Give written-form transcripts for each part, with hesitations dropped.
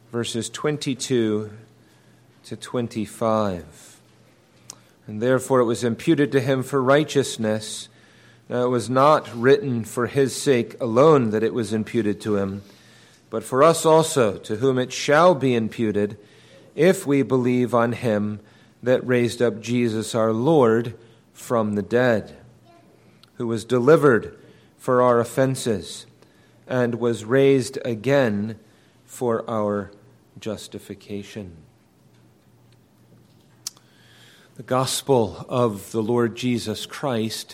verses 22 to 25. And therefore it was imputed to him for righteousness. Now it was not written for his sake alone that it was imputed to him, but for us also, to whom it shall be imputed, if we believe on him that raised up Jesus our Lord from the dead, who was delivered for our offenses, and was raised again for our justification. The gospel of the Lord Jesus Christ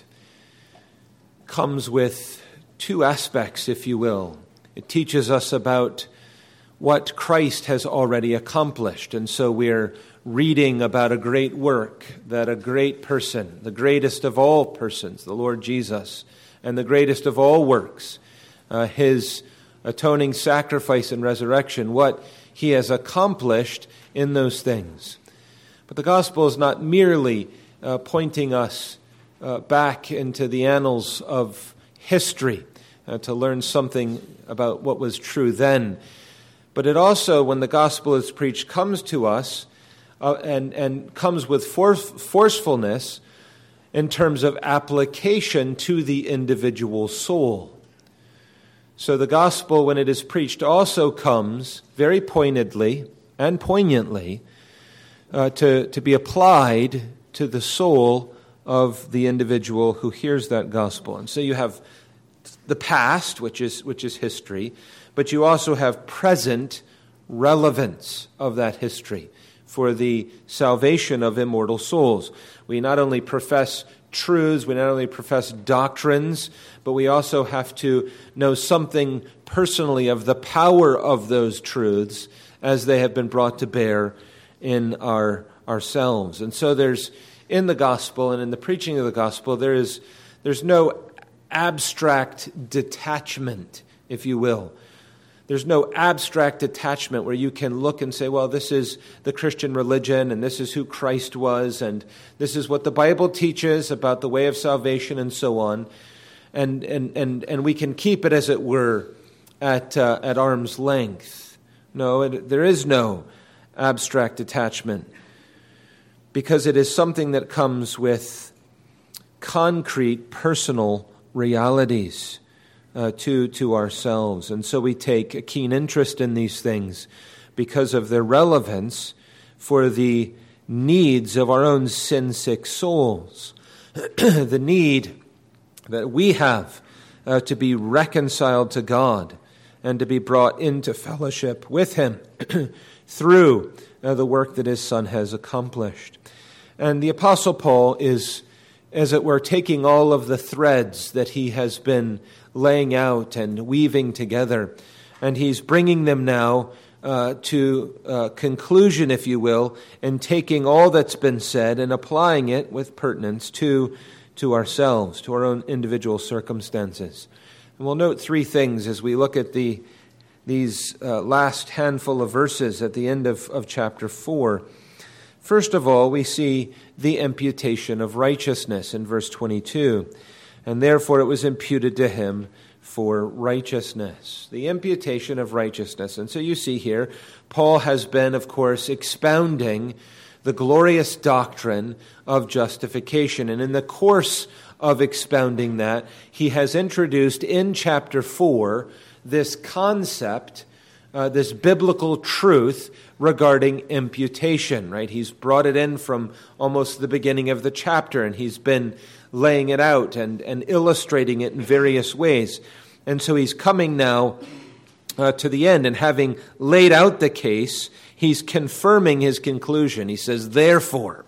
comes with two aspects, if you will. It teaches us about what Christ has already accomplished, and so we're reading about a great work that a great person, the greatest of all persons, the Lord Jesus, and the greatest of all works, his atoning sacrifice and resurrection, what he has accomplished in those things. But the gospel is not merely pointing us back into the annals of history to learn something about what was true then, but it also, when the gospel is preached, comes to us and comes with forcefulness in terms of application to the individual soul. So the gospel, when it is preached, also comes very pointedly and poignantly to be applied to the soul of the individual who hears that gospel. And so you have the past, which is history, but you also have present relevance of that history for the salvation of immortal souls. We not only profess truths, we not only profess doctrines, but we also have to know something personally of the power of those truths as they have been brought to bear in ourselves. And so there's, in the gospel and in the preaching of the gospel, there's no abstract detachment, if you will. There's no abstract detachment where you can look and say, well, this is the Christian religion, and this is who Christ was, and this is what the Bible teaches about the way of salvation, and so on. And we can keep it, as it were, at arm's length. No, there is no abstract detachment, because it is something that comes with concrete personal realities to ourselves. And so we take a keen interest in these things because of their relevance for the needs of our own sin-sick souls. The need that we have to be reconciled to God and to be brought into fellowship with him through the work that his Son has accomplished. And the Apostle Paul is, as it were, taking all of the threads that he has been laying out and weaving together, and he's bringing them now to conclusion, if you will, and taking all that's been said and applying it with pertinence to ourselves, to our own individual circumstances. And we'll note three things as we look at these last handful of verses at the end of chapter 4. First of all, we see the imputation of righteousness in verse 22. And therefore it was imputed to him for righteousness. The imputation of righteousness. And so you see here, Paul has been, of course, expounding the glorious doctrine of justification. And in the course of expounding that, he has introduced in chapter 4 this concept, this biblical truth regarding imputation, right? He's brought it in from almost the beginning of the chapter, and he's been laying it out and illustrating it in various ways. And so he's coming now to the end, and having laid out the case, he's confirming his conclusion. He says, therefore,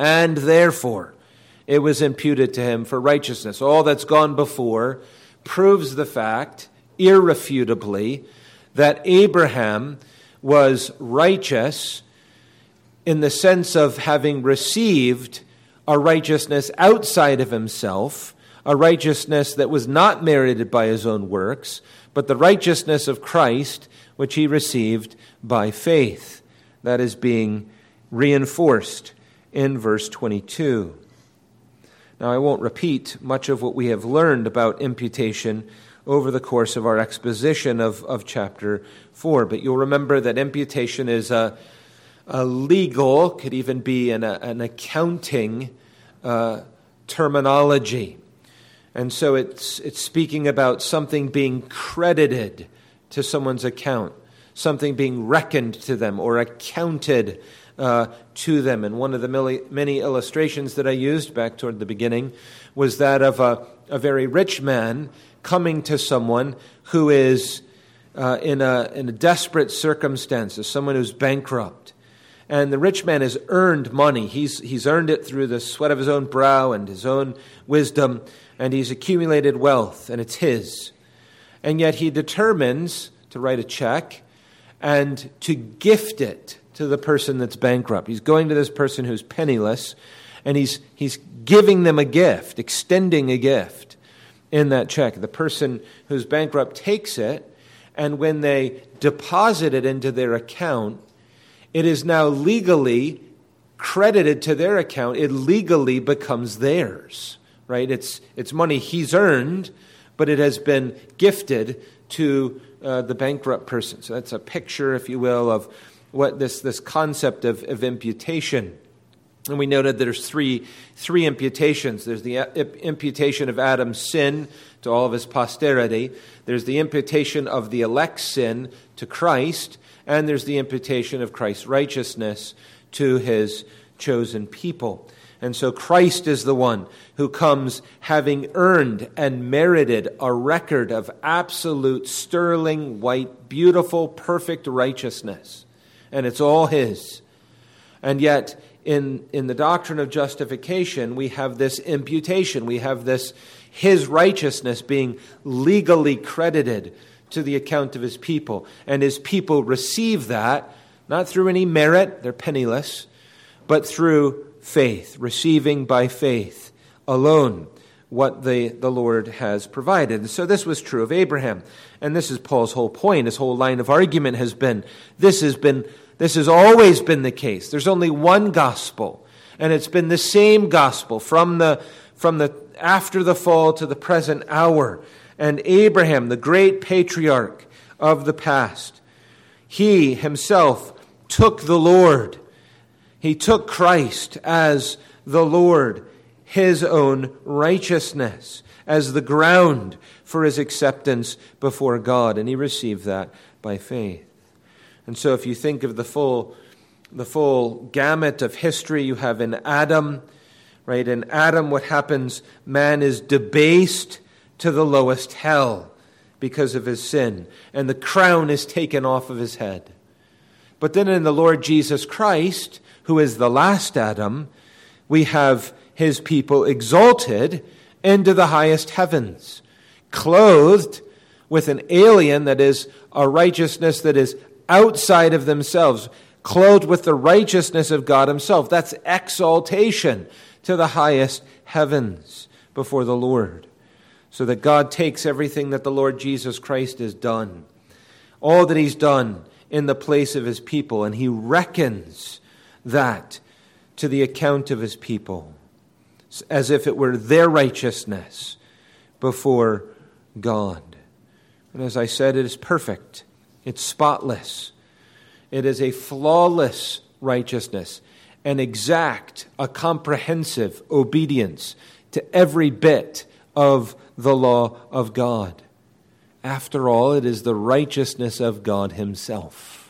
it was imputed to him for righteousness. All that's gone before proves the fact, irrefutably, that Abraham was righteous in the sense of having received a righteousness outside of himself, a righteousness that was not merited by his own works, but the righteousness of Christ, which he received by faith. That is being reinforced in verse 22. Now, I won't repeat much of what we have learned about imputation over the course of our exposition of chapter 4. But you'll remember that imputation is a legal, could even be an accounting terminology. And so it's speaking about something being credited to someone's account, something being reckoned to them or accounted to them. And one of the many illustrations that I used back toward the beginning was that of a very rich man coming to someone who is in a desperate circumstance, someone who's bankrupt. And the rich man has earned money. He's earned it through the sweat of his own brow and his own wisdom, and he's accumulated wealth, and it's his. And yet he determines to write a check and to gift it to the person that's bankrupt. He's going to this person who's penniless, and he's giving them a gift, extending a gift in that check. The person who's bankrupt takes it, and when they deposit it into their account, it is now legally credited to their account. It legally becomes theirs, right? It's money he's earned, but it has been gifted to the bankrupt person. So that's a picture, if you will, of what this concept of imputation. And we noted there's three imputations. There's the imputation of Adam's sin to all of his posterity. There's the imputation of the elect's sin to Christ. And there's the imputation of Christ's righteousness to his chosen people. And so Christ is the one who comes having earned and merited a record of absolute, sterling, white, beautiful, perfect righteousness. And it's all his. And yet, in the doctrine of justification, we have this imputation. We have this, his righteousness being legally credited to the account of his people. And his people receive that, not through any merit, they're penniless, but through faith, receiving by faith alone what the Lord has provided. And so this was true of Abraham. And this is Paul's whole point. His whole line of argument has been, this has always been the case. There's only one gospel, and it's been the same gospel from the after the fall to the present hour. And Abraham, the great patriarch of the past, he himself took the Lord. He took Christ as the Lord, his own righteousness, as the ground for his acceptance before God. And he received that by faith. And so if you think of the full gamut of history you have in Adam, right? In Adam, what happens? Man is debased to the lowest hell because of his sin, and the crown is taken off of his head. But then in the Lord Jesus Christ, who is the last Adam, we have his people exalted into the highest heavens, clothed with an alien, that is, a righteousness that is outside of themselves, clothed with the righteousness of God himself. That's exaltation to the highest heavens before the Lord. So that God takes everything that the Lord Jesus Christ has done, all that he's done in the place of his people, and he reckons that to the account of his people, as if it were their righteousness before God. And as I said, it is perfect. It's spotless. It is a flawless righteousness, an exact, a comprehensive obedience to every bit of the law of God. After all, it is the righteousness of God himself,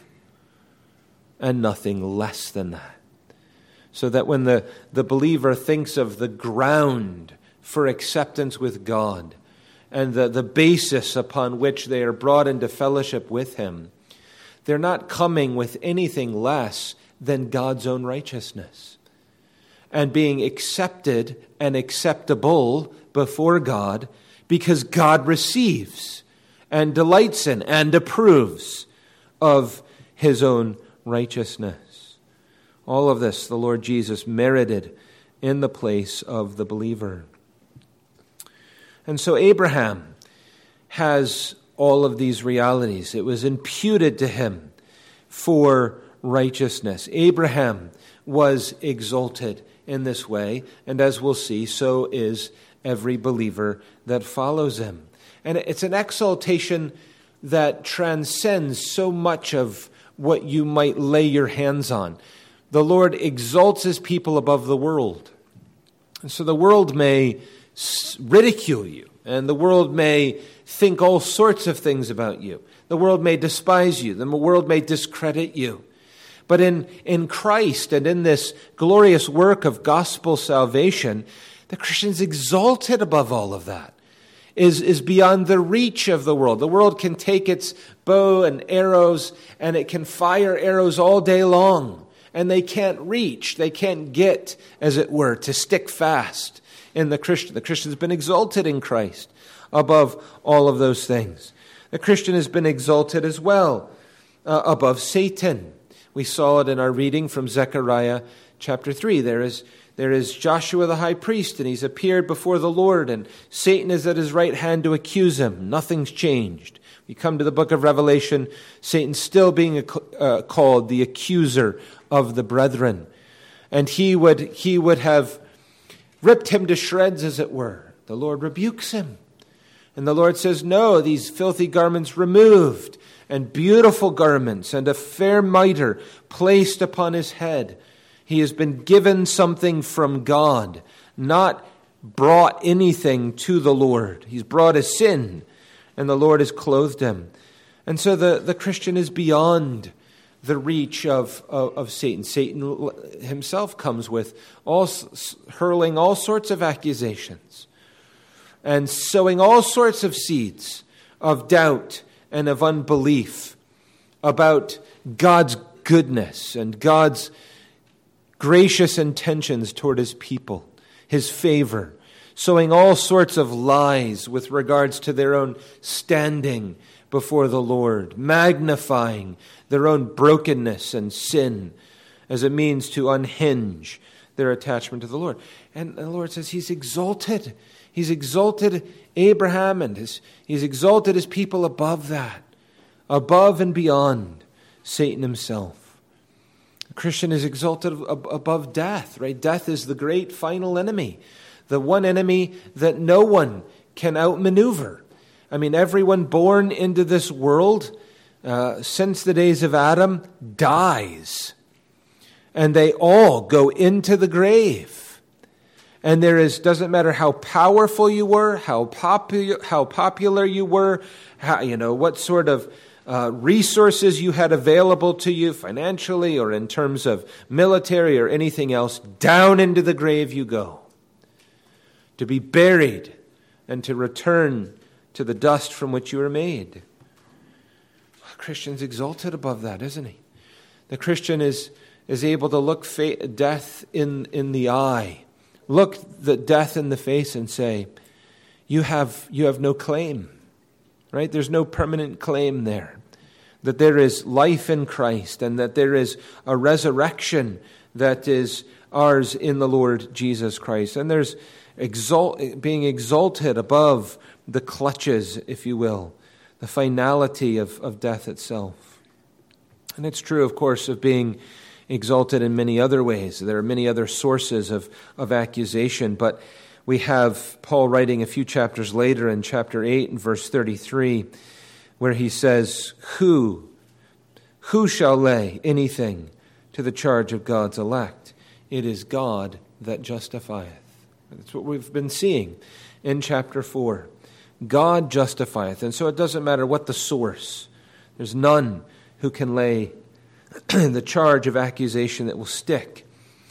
and nothing less than that. So that when the believer thinks of the ground for acceptance with God and the basis upon which they are brought into fellowship with him, they're not coming with anything less than God's own righteousness, and being accepted and acceptable before God because God receives and delights in and approves of his own righteousness. All of this the Lord Jesus merited in the place of the believer. And so Abraham has all of these realities. It was imputed to him for righteousness. Abraham was exalted in this way, and as we'll see, so is every believer that follows him. And it's an exaltation that transcends so much of what you might lay your hands on. The Lord exalts his people above the world. And so the world may ridicule you, and the world may think all sorts of things about you. The world may despise you. The world may discredit you. But in Christ and in this glorious work of gospel salvation, the Christian is exalted above all of that, is beyond the reach of the world. The world can take its bow and arrows, and it can fire arrows all day long, and they can't reach, they can't get, as it were, to stick fast in the Christian. The Christian has been exalted in Christ above all of those things. The Christian has been exalted as well above Satan. We saw it in our reading from Zechariah chapter 3. There is Joshua the high priest, and he's appeared before the Lord, and Satan is at his right hand to accuse him. Nothing's changed. We come to the book of Revelation, Satan's still being called the accuser of the brethren. And he would have ripped him to shreds, as it were. The Lord rebukes him. And the Lord says, no, these filthy garments removed, and beautiful garments, and a fair mitre placed upon his head. He has been given something from God, not brought anything to the Lord. He's brought his sin, and the Lord has clothed him. And so the Christian is beyond the reach of Satan. Satan himself comes with hurling all sorts of accusations and sowing all sorts of seeds of doubt and of unbelief about God's goodness and God's gracious intentions toward his people, his favor, sowing all sorts of lies with regards to their own standing before the Lord, magnifying their own brokenness and sin as a means to unhinge their attachment to the Lord. And the Lord says he's exalted. He's exalted Abraham, and he's exalted his people above that, above and beyond Satan himself. The Christian is exalted above death, right? Death is the great final enemy, the one enemy that no one can outmaneuver. I mean, everyone born into this world since the days of Adam dies, and they all go into the grave. And doesn't matter how powerful you were, how popular you were, what sort of resources you had available to you financially or in terms of military or anything else, down into the grave you go, to be buried and to return to the dust from which you were made. The Christian's exalted above that, isn't he? The Christian is able to look death in the eye, look the death in the face and say, you have no claim, right? There's no permanent claim there. That there is life in Christ and that there is a resurrection that is ours in the Lord Jesus Christ. And there's being exalted above the clutches, if you will, the finality of death itself. And it's true, of course, of being exalted in many other ways. There are many other sources of accusation, but we have Paul writing a few chapters later in chapter 8 and verse 33, where he says, Who shall lay anything to the charge of God's elect? It is God that justifieth. That's what we've been seeing in chapter 4. God justifieth. And so it doesn't matter what the source. There's none who can lay the charge of accusation that will stick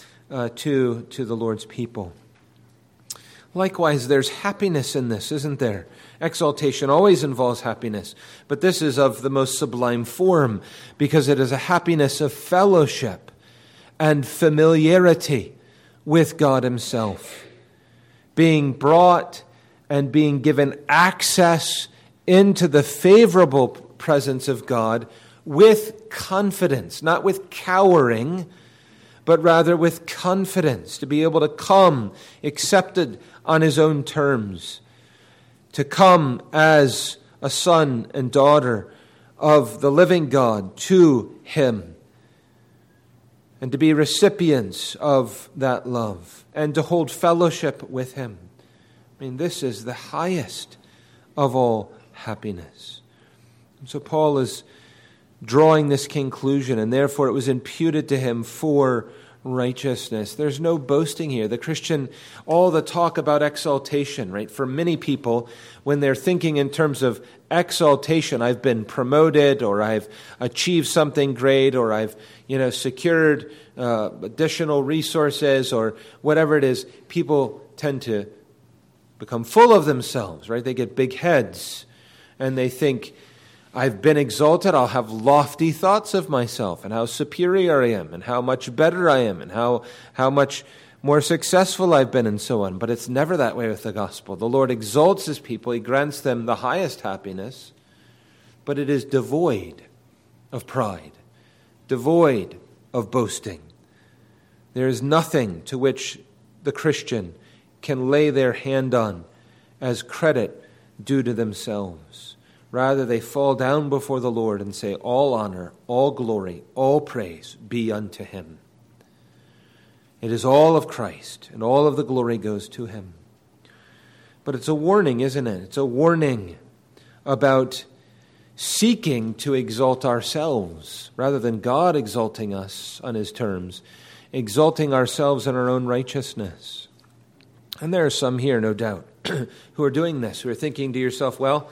to the Lord's people. Likewise, there's happiness in this, isn't there? Exaltation always involves happiness, but this is of the most sublime form because it is a happiness of fellowship and familiarity with God himself, being brought and being given access into the favorable presence of God with confidence, not with cowering, but rather with confidence, to be able to come accepted on his own terms, to come as a son and daughter of the living God to him, and to be recipients of that love, and to hold fellowship with him. I mean, this is the highest of all happiness. And so Paul is drawing this conclusion, and therefore it was imputed to him for righteousness. There's no boasting here. The Christian, all the talk about exaltation, right? For many people, when they're thinking in terms of exaltation, I've been promoted, or I've achieved something great, or I've, secured additional resources, or whatever it is, people tend to become full of themselves, right? They get big heads, and they think, I've been exalted, I'll have lofty thoughts of myself and how superior I am and how much better I am and how much more successful I've been and so on. But it's never that way with the gospel. The Lord exalts his people. He grants them the highest happiness, but it is devoid of pride, devoid of boasting. There is nothing to which the Christian can lay their hand on as credit due to themselves. Rather, they fall down before the Lord and say, all honor, all glory, all praise be unto him. It is all of Christ, and all of the glory goes to him. But it's a warning, isn't it? It's a warning about seeking to exalt ourselves, rather than God exalting us on his terms, exalting ourselves in our own righteousness. And there are some here, no doubt, who are doing this, who are thinking to yourself, well,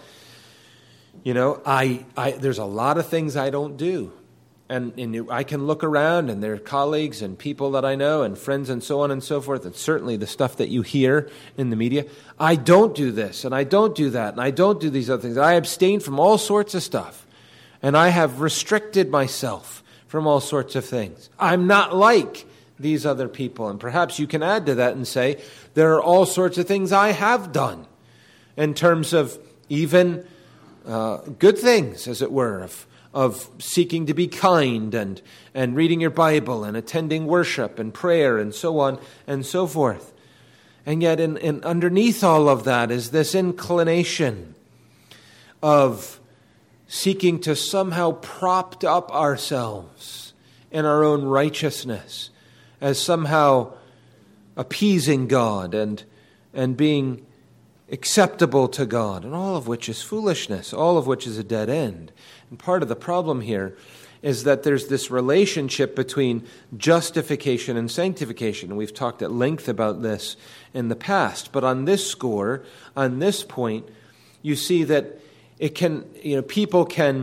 there's a lot of things I don't do. And I can look around, and there are colleagues and people that I know and friends and so on and so forth, and certainly the stuff that you hear in the media. I don't do this, and I don't do that, and I don't do these other things. I abstain from all sorts of stuff, and I have restricted myself from all sorts of things. I'm not like these other people. And perhaps you can add to that and say, there are all sorts of things I have done in terms of even good things, as it were, of seeking to be kind and reading your Bible and attending worship and prayer and so on and so forth. And yet in underneath all of that is this inclination of seeking to somehow prop up ourselves in our own righteousness as somehow appeasing God and being acceptable to God, and all of which is foolishness, all of which is a dead end. And part of the problem here is that there's this relationship between justification and sanctification. And we've talked at length about this in the past. But on this score, on this point, you see that people can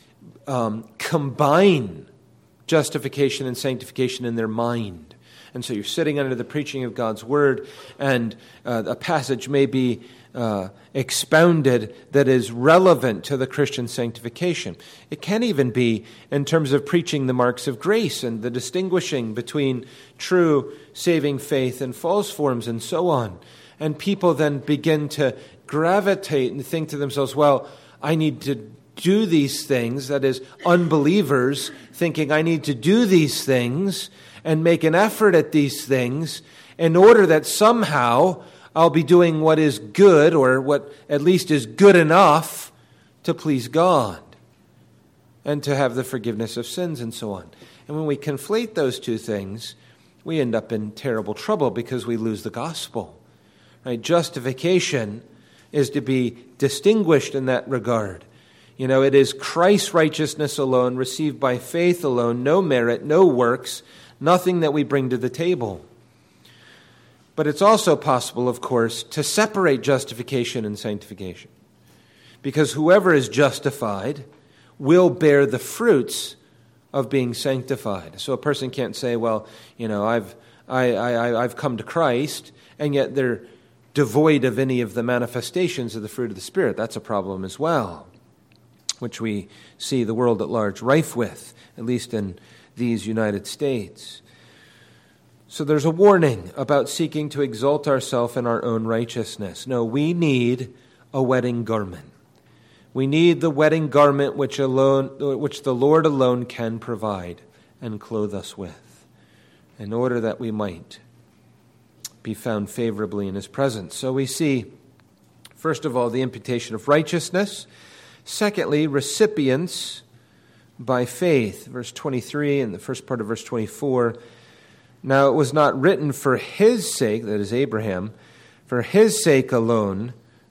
combine justification and sanctification in their mind. And so you're sitting under the preaching of God's word, and a passage may be expounded that is relevant to the Christian sanctification. It can even be in terms of preaching the marks of grace and the distinguishing between true saving faith and false forms and so on. And people then begin to gravitate and think to themselves, well, I need to do these things. That is, unbelievers thinking I need to do these things and make an effort at these things in order that somehow I'll be doing what is good, or what at least is good enough to please God and to have the forgiveness of sins and so on. And when we conflate those two things, we end up in terrible trouble because we lose the gospel. Right? Justification is to be distinguished in that regard. It is Christ's righteousness alone, received by faith alone, no merit, no works, nothing that we bring to the table. But it's also possible, of course, to separate justification and sanctification. Because whoever is justified will bear the fruits of being sanctified. So a person can't say, well, I've come to Christ, and yet they're devoid of any of the manifestations of the fruit of the Spirit. That's a problem as well, which we see the world at large rife with, at least in these United States. So there's a warning about seeking to exalt ourselves in our own righteousness. No, we need a wedding garment. We need the wedding garment which the Lord alone can provide and clothe us with, in order that we might be found favorably in his presence. So we see, first of all, the imputation of righteousness. Secondly, recipients by faith. Verse 23 and the first part of verse 24. Now it was not written for his sake, that is Abraham, for his sake alone,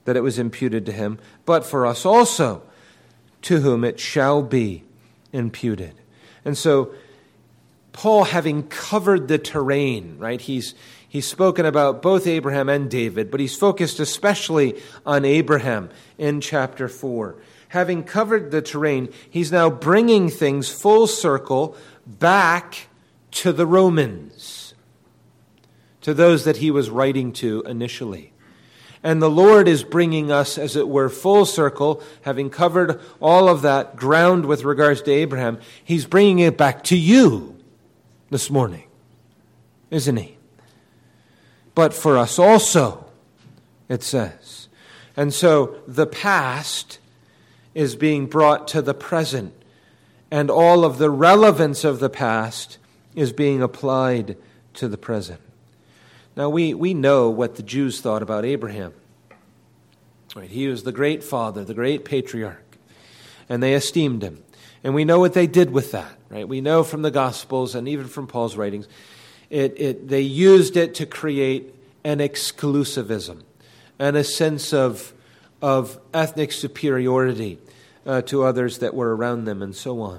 that it was imputed to him, but for us also, to whom it shall be imputed. And so Paul, having covered the terrain, right? He's spoken about both Abraham and David, but he's focused especially on Abraham in chapter 4. Having covered the terrain, he's now bringing things full circle back to the Romans, to those that he was writing to initially. And the Lord is bringing us, as it were, full circle, having covered all of that ground with regards to Abraham. He's bringing it back to you this morning, isn't he? But for us also, it says. And so the past is being brought to the present, and all of the relevance of the past is being applied to the present. Now, we know what the Jews thought about Abraham. Right? He was the great father, the great patriarch, and they esteemed him. And we know what they did with that. Right? We know from the Gospels and even from Paul's writings, they used it to create an exclusivism and a sense of ethnic superiority to others that were around them and so on.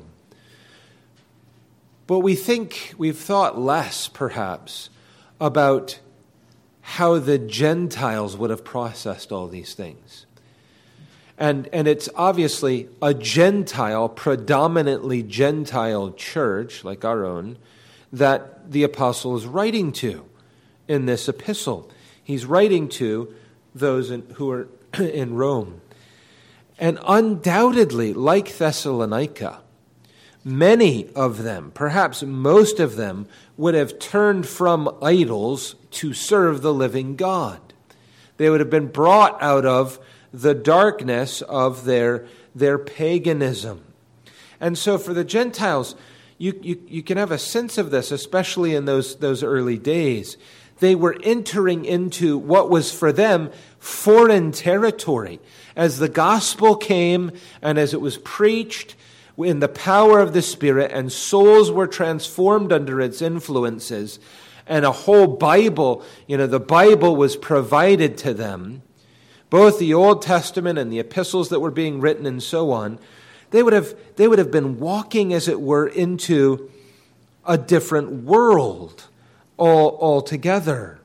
But we've thought less, perhaps, about how the Gentiles would have processed all these things. And it's obviously a Gentile, predominantly Gentile church, like our own, that the apostle is writing to in this epistle. He's writing to those who are in Rome. And undoubtedly, like Thessalonica, many of them, perhaps most of them, would have turned from idols to serve the living God. They would have been brought out of the darkness of their paganism. And so for the Gentiles, you can have a sense of this, especially in those early days. They were entering into what was for them foreign territory. As the gospel came and as it was preached in the power of the Spirit, and souls were transformed under its influences, and a whole Bible, the Bible was provided to them, both the Old Testament and the epistles that were being written and so on, they would have been walking, as it were, into a different world altogether.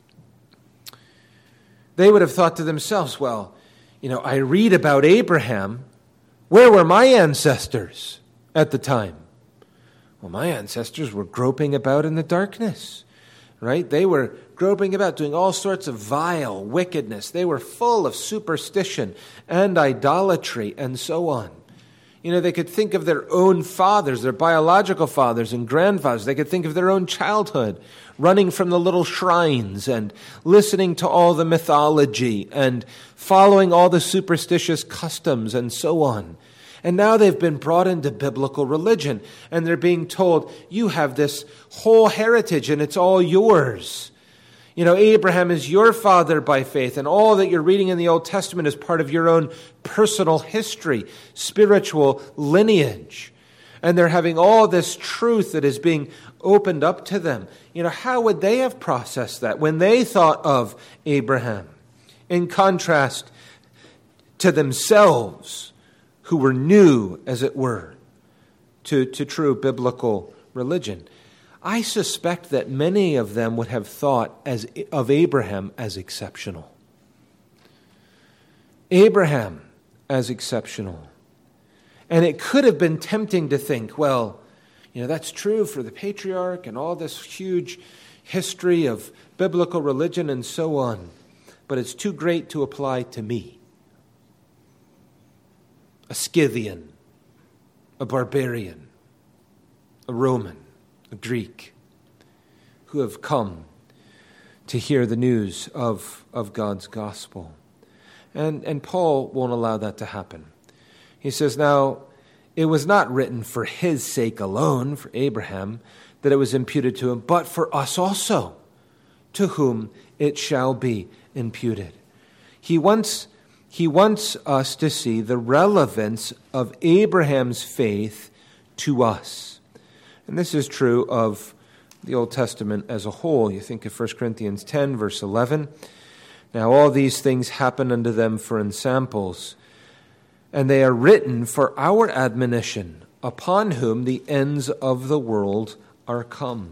They would have thought to themselves, well, I read about Abraham. Where were my ancestors at the time? Well, my ancestors were groping about in the darkness, right? They were groping about, doing all sorts of vile wickedness. They were full of superstition and idolatry and so on. They could think of their own fathers, their biological fathers and grandfathers. They could think of their own childhood, running from the little shrines and listening to all the mythology and following all the superstitious customs and so on. And now they've been brought into biblical religion, and they're being told, you have this whole heritage and it's all yours. Abraham is your father by faith, and all that you're reading in the Old Testament is part of your own personal history, spiritual lineage. And they're having all this truth that is being opened up to them. How would they have processed that when they thought of Abraham? In contrast to themselves, who were new, as it were, to true biblical religion. I suspect that many of them would have thought of Abraham as exceptional. Abraham as exceptional. And it could have been tempting to think, well, that's true for the patriarch and all this huge history of biblical religion and so on, but it's too great to apply to me. A Scythian, a barbarian, a Roman, a Greek, who have come to hear the news of God's gospel. And Paul won't allow that to happen. He says, now, it was not written for his sake alone, for Abraham, that it was imputed to him, but for us also, to whom it shall be imputed. He wants us to see the relevance of Abraham's faith to us. And this is true of the Old Testament as a whole. You think of 1 Corinthians 10, verse 11. Now all these things happen unto them for ensamples, and they are written for our admonition, upon whom the ends of the world are come.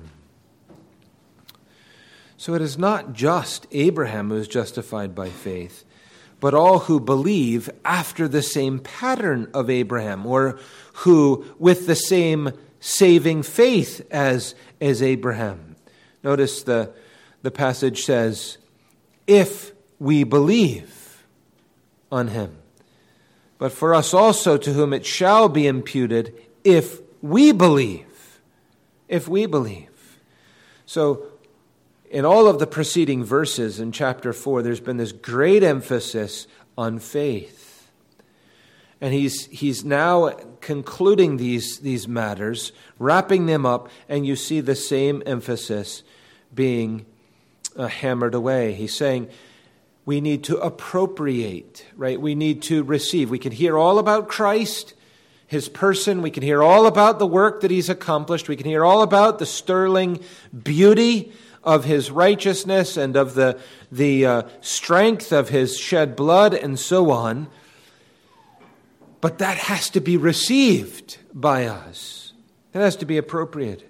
So it is not just Abraham who is justified by faith, but all who believe after the same pattern of Abraham, or who with the same saving faith as Abraham. Notice the passage says, if we believe on him. But for us also, to whom it shall be imputed, if we believe. If we believe. So, in all of the preceding verses in chapter 4, there's been this great emphasis on faith. And he's now concluding these matters, wrapping them up, and you see the same emphasis being hammered away. He's saying we need to appropriate, right? We need to receive. We can hear all about Christ, his person. We can hear all about the work that he's accomplished. We can hear all about the sterling beauty of his righteousness and of the strength of his shed blood and so on. But that has to be received by us. That has to be appropriated.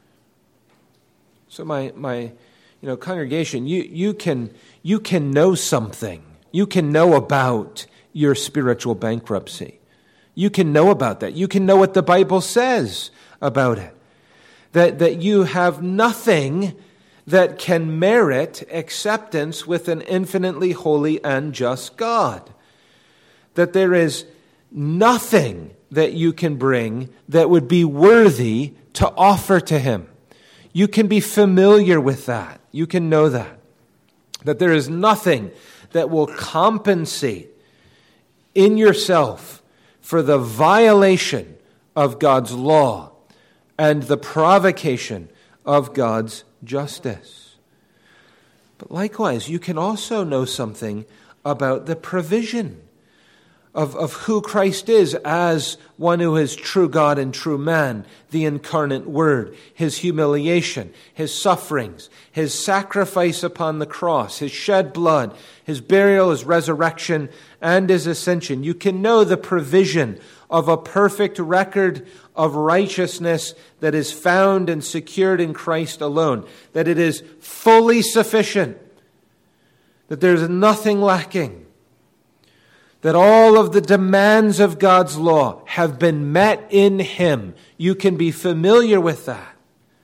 So my congregation, you can know something. You can know about your spiritual bankruptcy. You can know about that. You can know what the Bible says about it. That you have nothing that can merit acceptance with an infinitely holy and just God. That there is nothing that you can bring that would be worthy to offer to him. You can be familiar with that. You can know that. That there is nothing that will compensate in yourself for the violation of God's law and the provocation of God's justice. But likewise, you can also know something about the provision of who Christ is as one who is true God and true man, the incarnate Word, his humiliation, his sufferings, his sacrifice upon the cross, his shed blood, his burial, his resurrection, and his ascension. You can know the provision of a perfect record of righteousness that is found and secured in Christ alone, that it is fully sufficient, that there's nothing lacking, that all of the demands of God's law have been met in him. You can be familiar with that.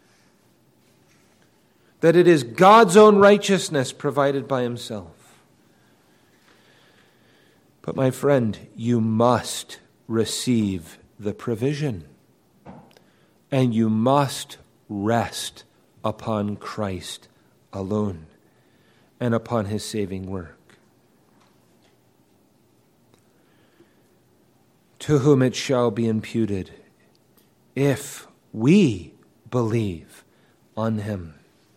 That it is God's own righteousness provided by himself. But my friend, you must receive the provision. And you must rest upon Christ alone and upon his saving work. To whom it shall be imputed, if we believe on him.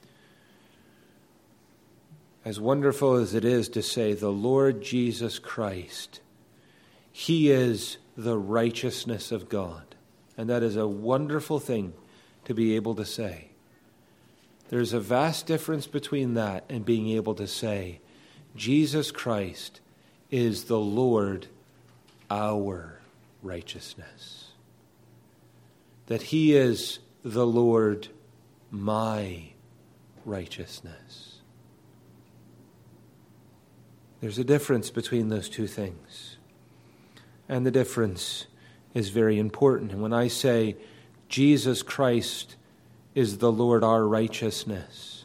As wonderful as it is to say, the Lord Jesus Christ, he is the righteousness of God. And that is a wonderful thing to be able to say. There's a vast difference between that and being able to say, Jesus Christ is the Lord, our righteousness. That he is the Lord, my righteousness. There's a difference between those two things. And the difference is very important. And when I say Jesus Christ is the Lord, our righteousness,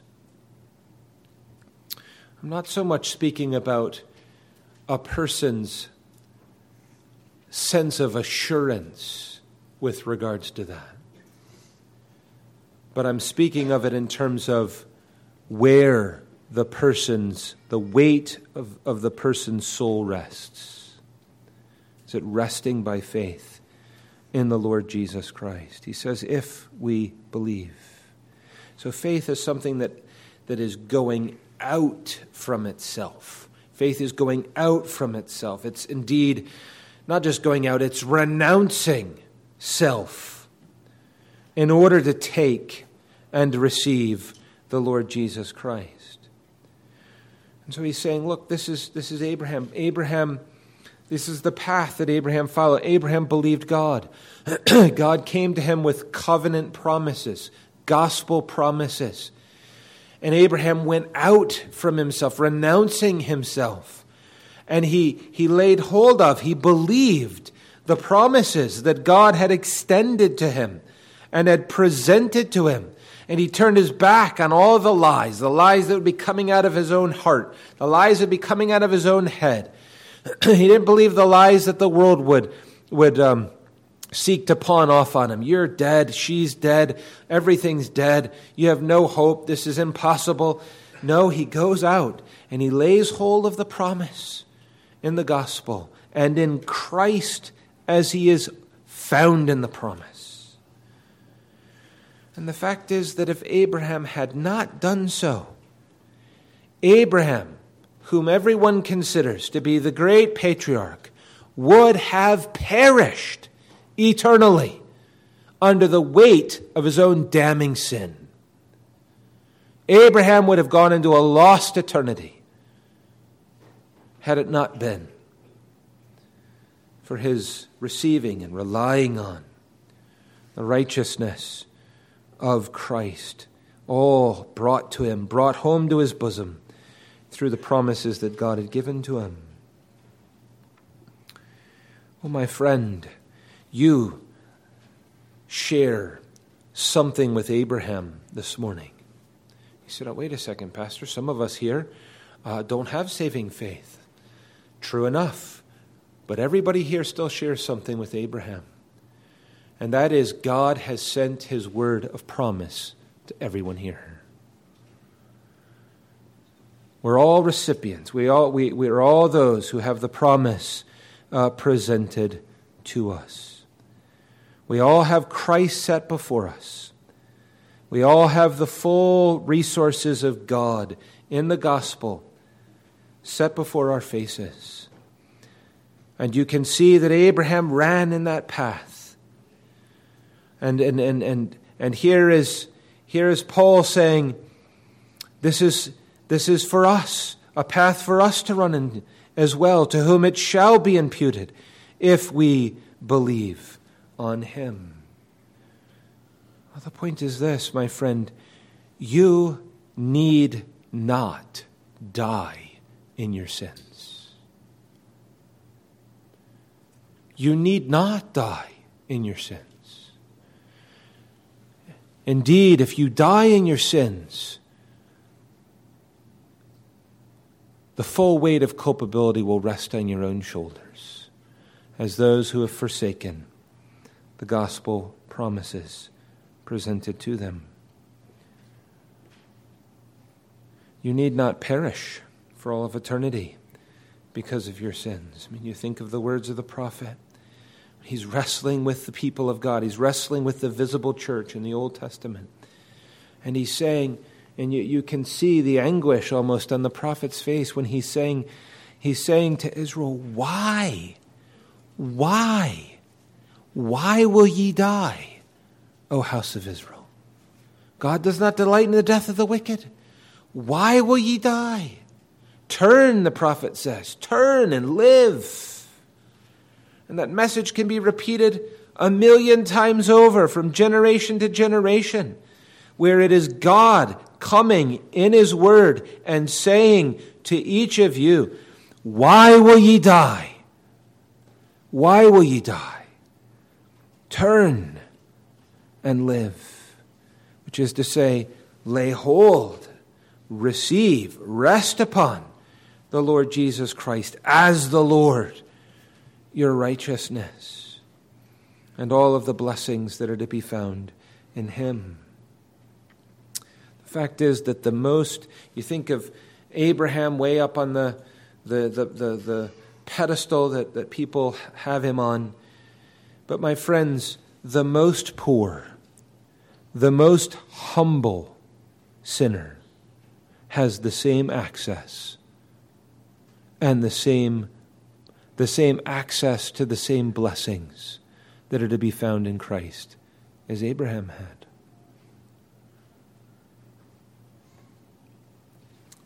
I'm not so much speaking about a person's sense of assurance with regards to that. But I'm speaking of it in terms of where the weight of the person's soul rests. Is it resting by faith in the Lord Jesus Christ? He says, if we believe. So faith is something that is going out from itself. Faith is going out from itself. It's indeed not just going out, it's renouncing self in order to take and receive the Lord Jesus Christ. And so he's saying, look, this is Abraham. Abraham, this is the path that Abraham followed. Abraham believed God. God came to him with covenant promises, gospel promises. And Abraham went out from himself, renouncing himself. And he laid hold of, he believed the promises that God had extended to him and had presented to him. And he turned his back on all the lies that would be coming out of his own heart, the lies that would be coming out of his own head. He didn't believe the lies that the world would seek to pawn off on him. You're dead, she's dead, everything's dead, you have no hope, this is impossible. No, he goes out and he lays hold of the promise in the gospel and in Christ as he is found in the promise. And the fact is that if Abraham had not done so, Abraham, whom everyone considers to be the great patriarch, would have perished eternally under the weight of his own damning sin. Abraham would have gone into a lost eternity had it not been for his receiving and relying on the righteousness of Christ, all brought to him, brought home to his bosom through the promises that God had given to him. Oh, my friend, you share something with Abraham this morning. He said, oh, wait a second, Pastor, some of us here don't have saving faith. True enough, but everybody here still shares something with Abraham. And that is, God has sent his word of promise to everyone here. We're all recipients. We're all those who have the promise presented to us. We all have Christ set before us. We all have the full resources of God in the gospel set before our faces. And you can see that Abraham ran in that path. And here is Paul saying, this is for us, a path for us to run in as well, to whom it shall be imputed if we believe on him. Well, the point is this, my friend, you need not die in your sins. You need not die in your sins. Indeed, if you die in your sins, the full weight of culpability will rest on your own shoulders as those who have forsaken the gospel promises presented to them. You need not perish for all of eternity because of your sins. I mean, you think of the words of the prophet. He's wrestling with the people of God. He's wrestling with the visible church in the Old Testament. And he's saying, and you can see the anguish almost on the prophet's face when he's saying to Israel, why? Why? Why will ye die, O house of Israel? God does not delight in the death of the wicked. Why will ye die? Turn, the prophet says. Turn and live. And that message can be repeated 1,000,000 times over from generation to generation, where it is God coming in his word and saying to each of you, why will ye die? Why will ye die? Turn and live, which is to say, lay hold, receive, rest upon the Lord Jesus Christ as the Lord, your righteousness, and all of the blessings that are to be found in him. The fact is that you think of Abraham way up on the pedestal that people have him on, but my friends, the most poor, the most humble sinner has the same access and the same access to the same blessings that are to be found in Christ as Abraham had.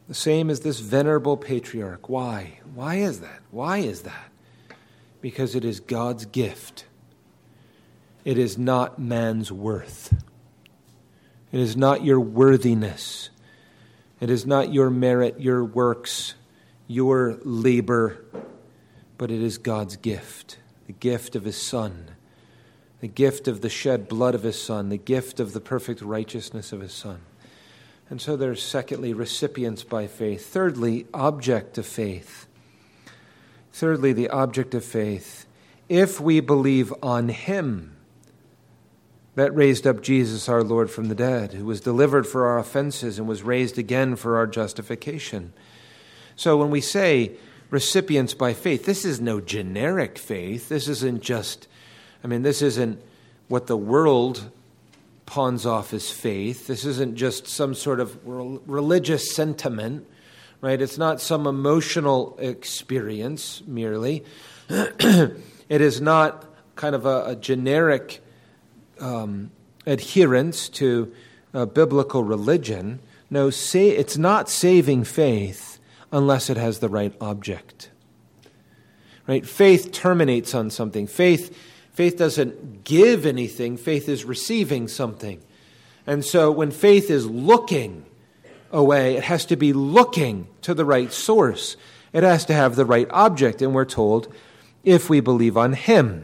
The same as this venerable patriarch. Why? Why is that? Why is that? Because it is God's gift. It is not man's worth. It is not your worthiness. It is not your merit, your works, your labor, but it is God's gift, the gift of His Son, the gift of the shed blood of His Son, the gift of the perfect righteousness of His Son. And so there's, secondly, recipients by faith. Thirdly, object of faith. Thirdly, the object of faith. If we believe on Him that raised up Jesus our Lord from the dead, who was delivered for our offenses and was raised again for our justification. So when we say recipients by faith, this is no generic faith. This isn't this isn't what the world pawns off as faith. This isn't just some sort of religious sentiment, right? It's not some emotional experience merely. It is not kind of a generic adherence to biblical religion. No, it's not saving faith unless it has the right object. Right? Faith terminates on something. Faith doesn't give anything. Faith is receiving something. And so when faith is looking away, it has to be looking to the right source. It has to have the right object. And we're told, if we believe on Him,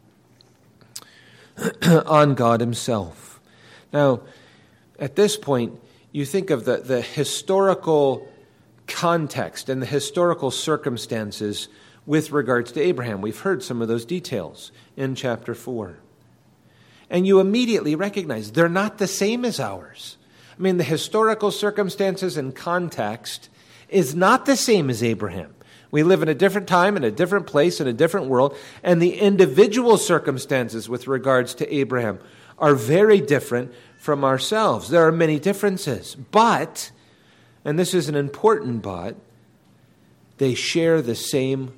on God Himself. Now, at this point, you think of the historical context and the historical circumstances with regards to Abraham. We've heard some of those details in chapter 4. And you immediately recognize they're not the same as ours. I mean, the historical circumstances and context is not the same as Abraham. We live in a different time, in a different place, in a different world, and the individual circumstances with regards to Abraham are very different from ourselves. There are many differences, but, and this is an important but, we share the same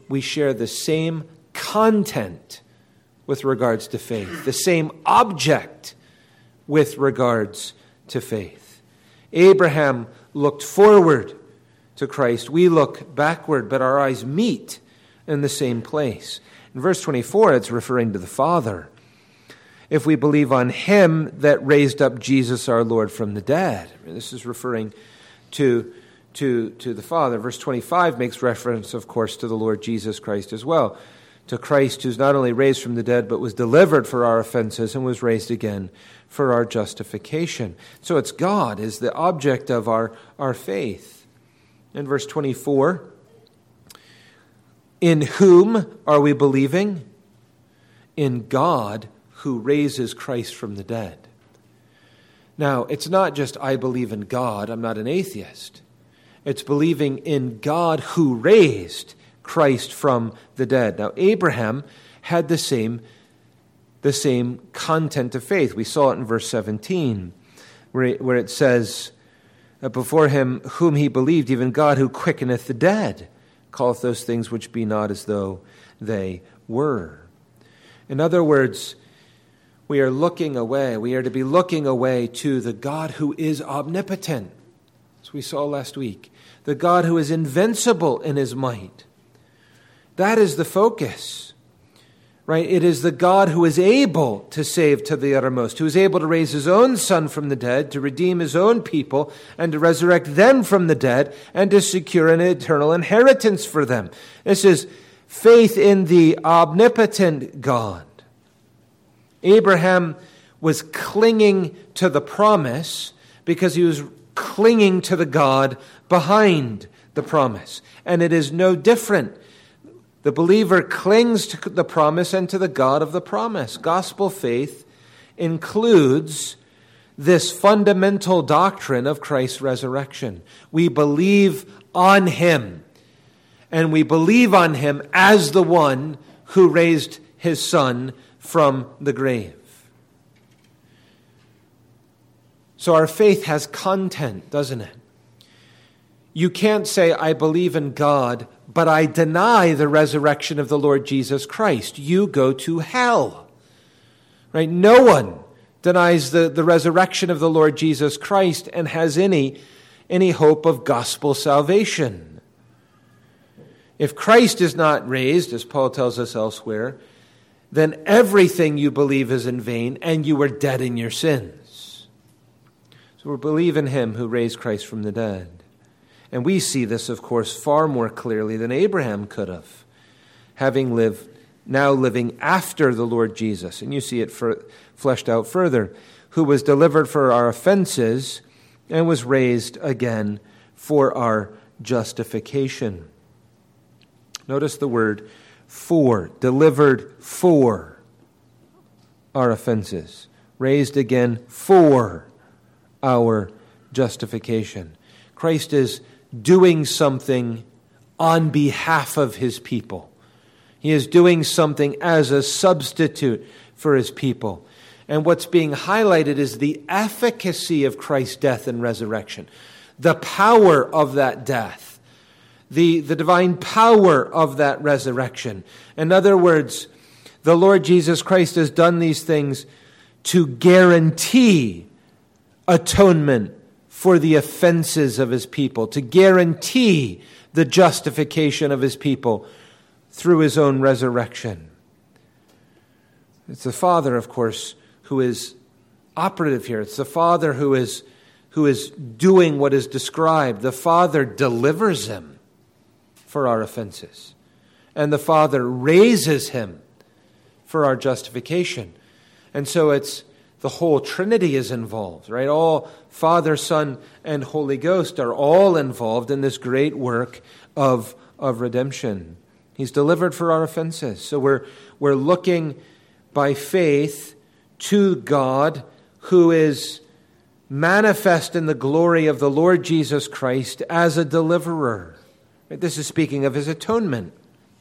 content with regards to faith, the same object with regards to faith. Abraham looked forward to Christ. We look backward, but our eyes meet in the same place. In verse 24, it's referring to the Father. If we believe on Him that raised up Jesus our Lord from the dead. This is referring to the Father. Verse 25 makes reference, of course, to the Lord Jesus Christ as well. To Christ, who's not only raised from the dead, but was delivered for our offenses and was raised again for our justification. So it's God is the object of our faith. In verse 24, in whom are we believing? In God who raises Christ from the dead. Now, it's not just I believe in God, I'm not an atheist. It's believing in God who raised Christ from the dead. Now, Abraham had the same content of faith. We saw it in verse 17, where it says, before him whom he believed, even God who quickeneth the dead, calleth those things which be not as though they were. In other words, we are looking away. We are to be looking away to the God who is omnipotent, as we saw last week. The God who is invincible in His might. That is the focus. Right? It is the God who is able to save to the uttermost, who is able to raise His own Son from the dead, to redeem His own people, and to resurrect them from the dead, and to secure an eternal inheritance for them. This is faith in the omnipotent God. Abraham was clinging to the promise because he was clinging to the God behind the promise. And it is no different. The believer clings to the promise and to the God of the promise. Gospel faith includes this fundamental doctrine of Christ's resurrection. We believe on Him, and we believe on Him as the one who raised His Son from the grave. So our faith has content, doesn't it? You can't say, I believe in God, but I deny the resurrection of the Lord Jesus Christ. You go to hell. Right? No one denies the resurrection of the Lord Jesus Christ and has any any hope of gospel salvation. If Christ is not raised, as Paul tells us elsewhere, then everything you believe is in vain, and you are dead in your sins. So we believe in him who raised Christ from the dead. And we see this, of course, far more clearly than Abraham could have, now living after the Lord Jesus. And you see it fleshed out further, who was delivered for our offenses and was raised again for our justification. Notice the word for, delivered for our offenses, raised again for our justification. Christ is doing something on behalf of his people. He is doing something as a substitute for his people. And what's being highlighted is the efficacy of Christ's death and resurrection, the power of that death, the divine power of that resurrection. In other words, the Lord Jesus Christ has done these things to guarantee atonement for the offenses of his people, to guarantee the justification of his people through his own resurrection. It's the Father, of course, who is operative here. It's the Father who is doing what is described. The Father delivers him for our offenses, and the Father raises him for our justification. And so it's the whole Trinity is involved, right? All Father, Son, and Holy Ghost are all involved in this great work of redemption. He's delivered for our offenses. So we're looking by faith to God, who is manifest in the glory of the Lord Jesus Christ as a deliverer. This is speaking of his atonement.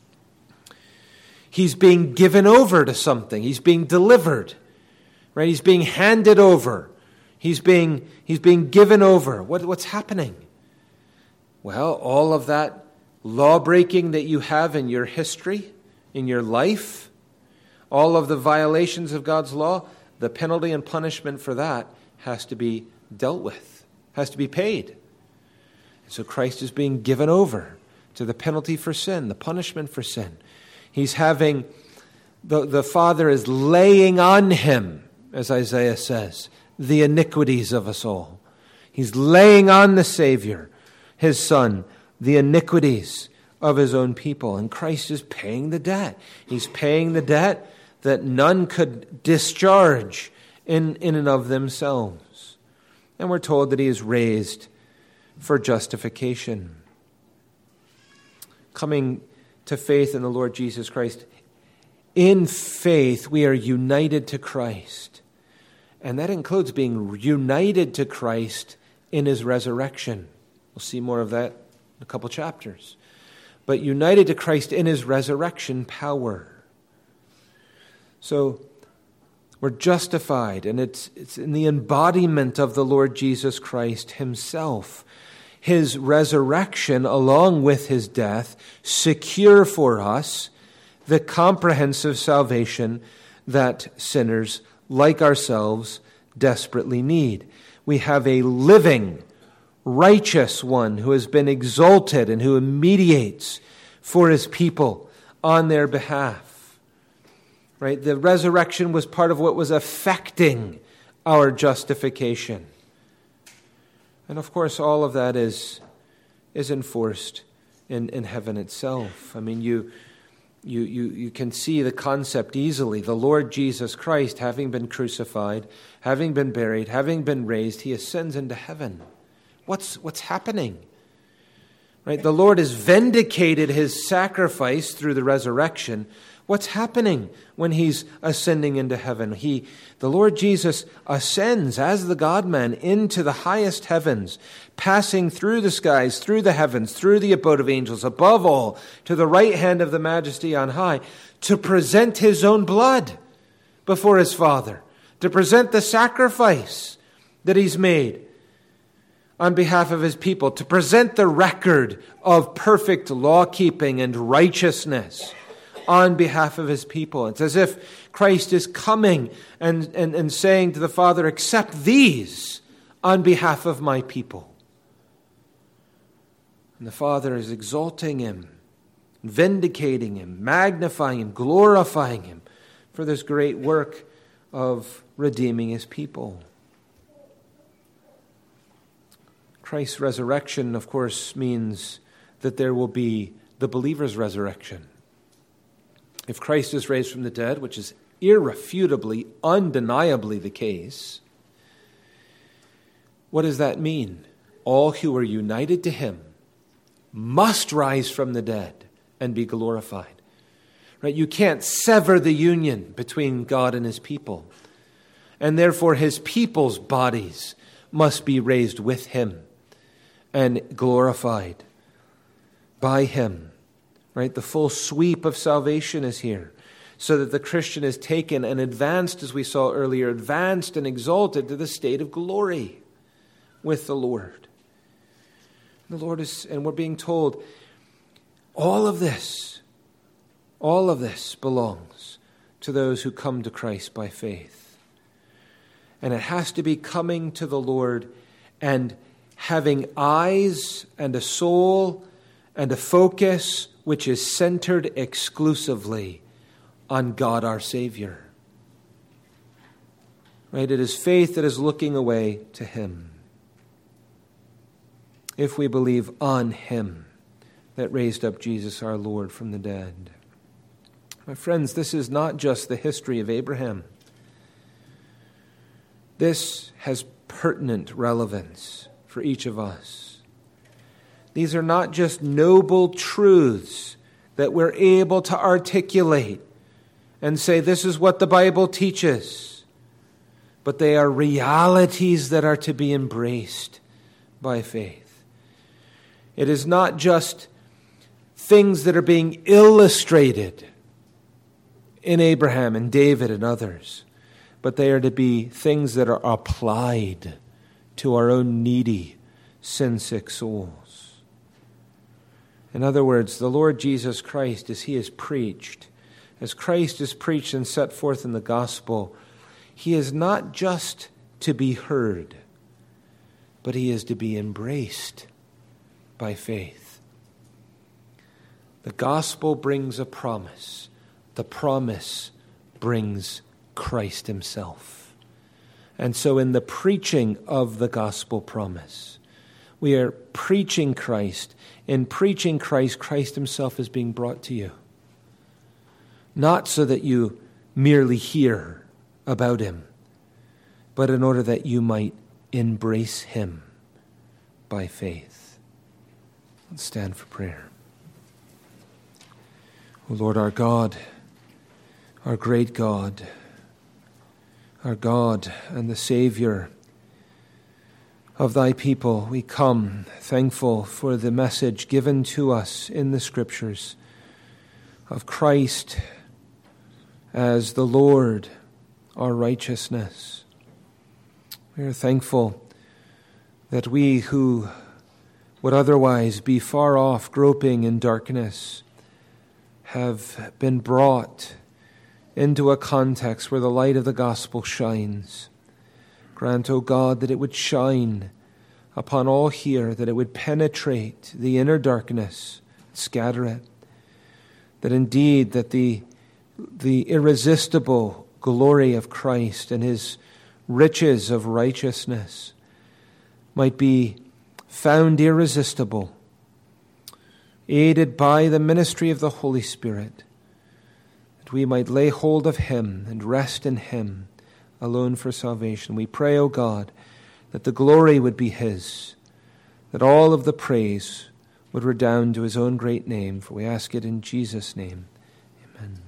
He's being given over to something. He's being delivered. Right? He's being handed over. He's being given over. What's happening? Well, all of that law-breaking that you have in your history, in your life, all of the violations of God's law, the penalty and punishment for that has to be dealt with, has to be paid. So Christ is being given over to the penalty for sin, the punishment for sin. He's having, the Father is laying on him, as Isaiah says, the iniquities of us all. He's laying on the Savior, his Son, the iniquities of his own people. And Christ is paying the debt. He's paying the debt that none could discharge in and of themselves. And we're told that he is raised for justification. Coming to faith in the Lord Jesus Christ. In faith, we are united to Christ. And that includes being united to Christ in his resurrection. We'll see more of that in a couple chapters. But united to Christ in his resurrection power. So we're justified, and it's in the embodiment of the Lord Jesus Christ himself. His resurrection, along with his death, secure for us the comprehensive salvation that sinners like ourselves desperately need. We have a living, righteous one who has been exalted and who mediates for his people on their behalf. Right? The resurrection was part of what was affecting our justification. And of course, all of that is enforced in heaven itself. I mean, you can see the concept easily. The Lord Jesus Christ, having been crucified, having been buried, having been raised, he ascends into heaven. What's happening? Right? The Lord has vindicated his sacrifice through the resurrection. What's happening when he's ascending into heaven? The Lord Jesus ascends as the God-man into the highest heavens, passing through the skies, through the heavens, through the abode of angels, above all, to the right hand of the Majesty on high, to present his own blood before his Father, to present the sacrifice that he's made on behalf of his people, to present the record of perfect law-keeping and righteousness on behalf of his people. It's as if Christ is coming and saying to the Father, accept these on behalf of my people. And the Father is exalting him, vindicating him, magnifying him, glorifying him for this great work of redeeming his people. Christ's resurrection, of course, means that there will be the believer's resurrection. If Christ is raised from the dead, which is irrefutably, undeniably the case, what does that mean? All who are united to him must rise from the dead and be glorified. Right? You can't sever the union between God and his people. And therefore his people's bodies must be raised with him and glorified by him. Right? The full sweep of salvation is here, so that the Christian is taken and advanced, as we saw earlier, advanced and exalted to the state of glory with the Lord. The Lord is, and we're being told, all of this belongs to those who come to Christ by faith. And it has to be coming to the Lord and having eyes and a soul and a focus which is centered exclusively on God our Savior. Right? It is faith that is looking away to him. If we believe on him that raised up Jesus our Lord from the dead. My friends, this is not just the history of Abraham. This has pertinent relevance for each of us. These are not just noble truths that we're able to articulate and say, this is what the Bible teaches. But they are realities that are to be embraced by faith. It is not just things that are being illustrated in Abraham and David and others, but they are to be things that are applied to our own needy, sin-sick souls. In other words, the Lord Jesus Christ, as he is preached, as Christ is preached and set forth in the gospel, he is not just to be heard, but he is to be embraced by faith. The gospel brings a promise. The promise brings Christ himself. And so in the preaching of the gospel promise, we are preaching Christ. In preaching Christ, Christ himself is being brought to you. Not so that you merely hear about him, but in order that you might embrace him by faith. Let's stand for prayer. O Lord, our God, our great God, our God and the Savior of thy people, we come thankful for the message given to us in the Scriptures of Christ as the Lord, our righteousness. We are thankful that we who would otherwise be far off, groping in darkness, have been brought into a context where the light of the gospel shines. Grant, O God, that it would shine upon all here, that it would penetrate the inner darkness, scatter it. That indeed, that the irresistible glory of Christ and his riches of righteousness might be found irresistible, aided by the ministry of the Holy Spirit, that we might lay hold of him and rest in him alone for salvation. We pray, O God, that the glory would be his, that all of the praise would redound to his own great name, for we ask it in Jesus' name. Amen.